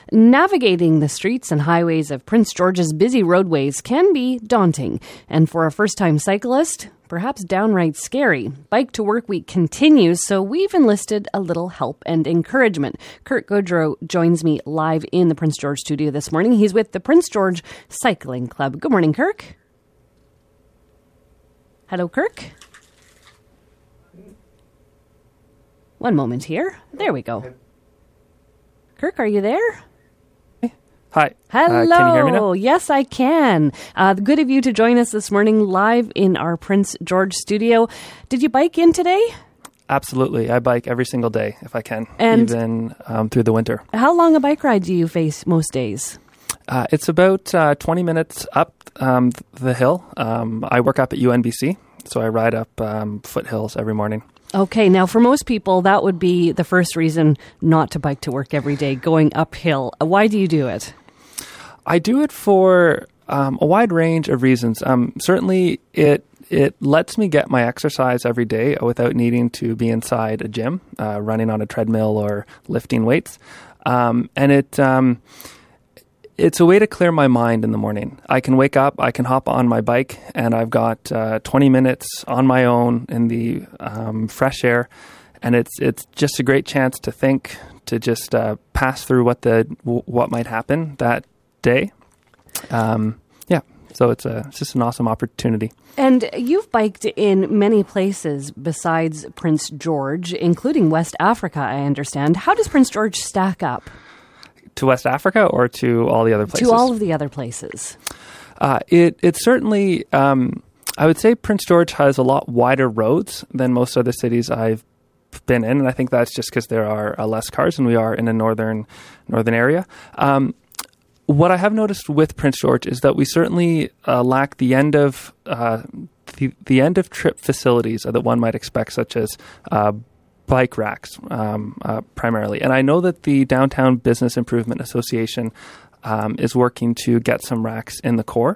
Navigating the streets and highways of Prince George's busy roadways can be daunting, and for a first-time cyclist, perhaps downright scary. Bike to Work Week continues, so we've enlisted a little help and encouragement. Kirk Goodrow joins me live in the Prince George studio this morning. He's with the Prince George Cycling Club. Good morning, Kirk. Hello, Kirk. One moment here. There we go. Kirk, are you there? Hi. Hello. Can you hear me now? Yes, I can. Good of you to join us this morning live in our Prince George studio. Did you bike in today? Absolutely. I bike every single day if I can, and even through the winter. How long a bike ride do you face most days? It's about 20 minutes up the hill. I work up at UNBC, so I ride up foothills every morning. Okay, now for most people, that would be the first reason not to bike to work every day, going uphill. Why do you do it? I do it for a wide range of reasons. Certainly, it lets me get my exercise every day without needing to be inside a gym, running on a treadmill or lifting weights. And it's a way to clear my mind in the morning. I can wake up, I can hop on my bike, and I've got 20 minutes on my own in the fresh air, and it's just a great chance to think, to just pass through what might happen that day. So it's just an awesome opportunity. And you've biked in many places besides Prince George, including West Africa, I understand. How does Prince George stack up? To West Africa or to all the other places? To all of the other places. It certainly, I would say Prince George has a lot wider roads than most other cities I've been in. And I think that's just because there are less cars and we are in a northern area. What I have noticed with Prince George is that we certainly lack the end of trip facilities that one might expect, such as bike racks primarily. And I know that the Downtown Business Improvement Association is working to get some racks in the core.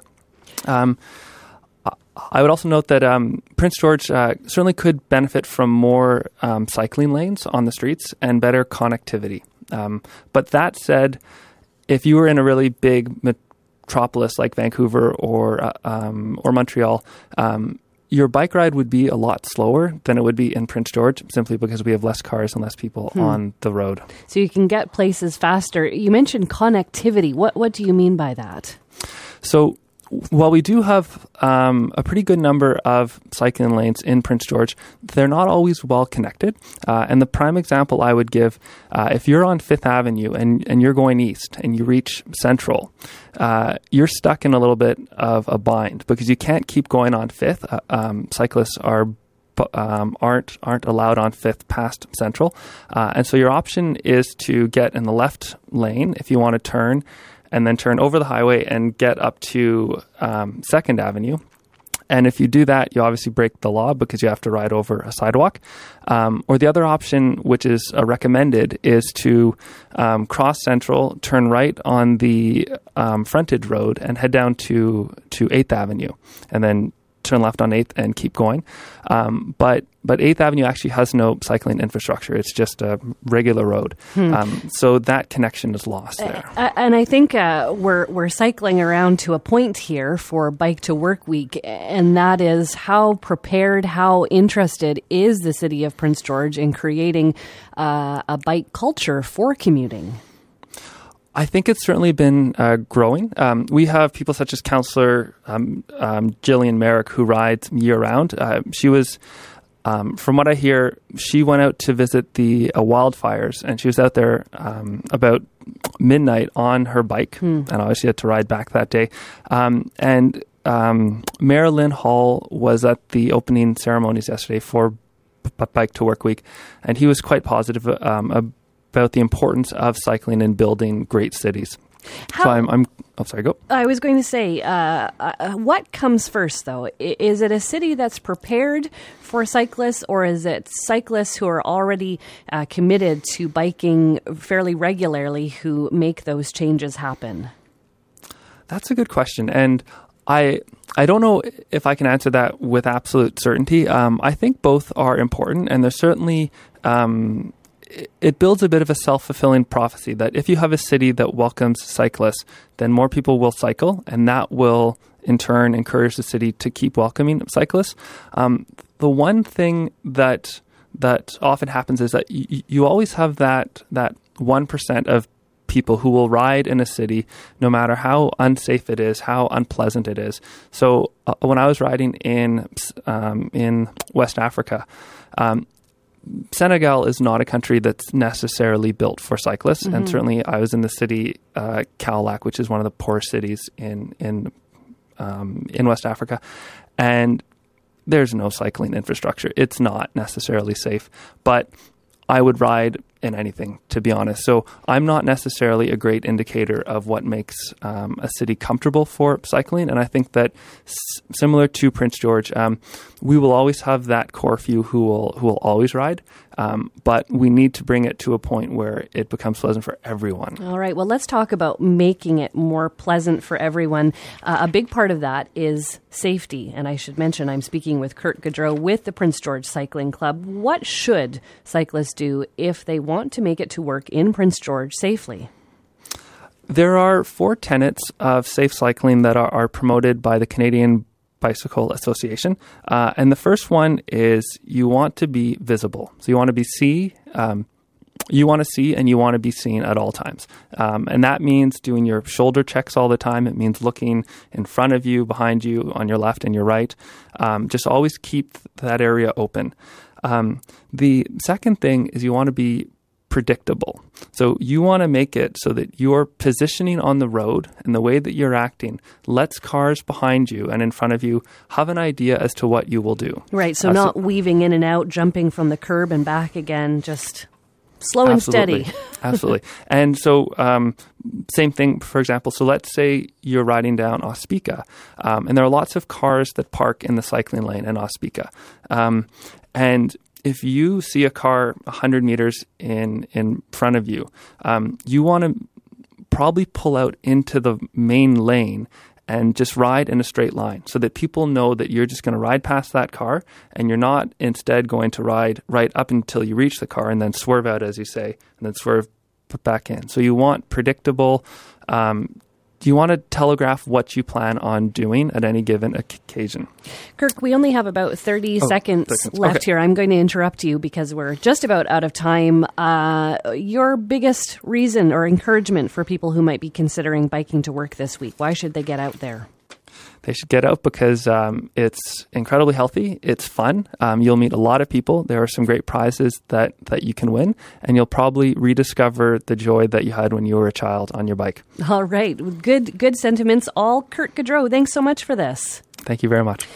I would also note that Prince George certainly could benefit from more cycling lanes on the streets and better connectivity. But that said, if you were in a really big metropolis like Vancouver or Montreal, your bike ride would be a lot slower than it would be in Prince George, simply because we have less cars and less people on the road. So you can get places faster. You mentioned connectivity. What do you mean by that? So while we do have a pretty good number of cycling lanes in Prince George, they're not always well connected. And the prime example I would give, if you're on Fifth Avenue and you're going east and you reach Central, you're stuck in a little bit of a bind because you can't keep going on Fifth. Cyclists aren't allowed on Fifth past Central. And so your option is to get in the left lane if you want to turn, and then turn over the highway and get up to 2nd Avenue. And if you do that, you obviously break the law because you have to ride over a sidewalk. Or the other option, which is recommended, is to cross Central, turn right on the frontage road and head down to 8th Avenue, and then turn left on 8th and keep going. But 8th Avenue actually has no cycling infrastructure. It's just a regular road. So that connection is lost there. And I think we're cycling around to a point here for Bike to Work Week, and that is how prepared, how interested is the city of Prince George in creating a bike culture for commuting? I think it's certainly been growing. We have people such as Councillor Gillian Merrick, who rides year-round. She was, from what I hear, she went out to visit the wildfires, and she was out there about midnight on her bike, and obviously had to ride back that day. And Mayor Lynn Hall was at the opening ceremonies yesterday for Bike to Work Week, and he was quite positive about the importance of cycling in building great cities. Sorry, go. I was going to say, what comes first, though? Is it a city that's prepared for cyclists, or is it cyclists who are already committed to biking fairly regularly who make those changes happen? That's a good question. And I don't know if I can answer that with absolute certainty. I think both are important, and there's certainly it builds a bit of a self-fulfilling prophecy that if you have a city that welcomes cyclists, then more people will cycle, and that will in turn encourage the city to keep welcoming cyclists. The one thing that often happens is that you always have that 1% of people who will ride in a city no matter how unsafe it is, how unpleasant it is. So when I was riding in West Africa, Senegal is not a country that's necessarily built for cyclists, and certainly I was in the city Kaolack, which is one of the poorest cities in West Africa, and there's no cycling infrastructure. It's not necessarily safe, but I would ride in anything, to be honest. So I'm not necessarily a great indicator of what makes a city comfortable for cycling. And I think that similar to Prince George, we will always have that core few who will always ride. But we need to bring it to a point where it becomes pleasant for everyone. All right. Well, let's talk about making it more pleasant for everyone. A big part of that is safety. And I should mention, I'm speaking with Kurt Gaudreau with the Prince George Cycling Club. What should cyclists do if they want to make it to work in Prince George safely? There are 4 tenets of safe cycling that are promoted by the Canadian Bicycle Association. And the first one is you want to be visible. So you want to be you want to see and you want to be seen at all times. And that means doing your shoulder checks all the time. It means looking in front of you, behind you, on your left and your right. Just always keep that area open. The second thing is you want to be predictable. So you want to make it so that your positioning on the road and the way that you're acting lets cars behind you and in front of you have an idea as to what you will do. Right. So not weaving in and out, jumping from the curb and back again, just slow and steady. Absolutely. And so same thing, for example. So let's say you're riding down Ospika, and there are lots of cars that park in the cycling lane in Ospika. And if you see a car 100 meters in front of you, you want to probably pull out into the main lane and just ride in a straight line so that people know that you're just going to ride past that car and you're not instead going to ride right up until you reach the car and then swerve out, as you say, and then swerve back in. So you want predictable. You want to telegraph what you plan on doing at any given occasion. Kirk, we only have about 30 seconds left here. I'm going to interrupt you because we're just about out of time. Your biggest reason or encouragement for people who might be considering biking to work this week, why should they get out there? They should get out because it's incredibly healthy. It's fun. You'll meet a lot of people. There are some great prizes that you can win, and you'll probably rediscover the joy that you had when you were a child on your bike. All right. Good sentiments all. Kurt Gaudreau, thanks so much for this. Thank you very much.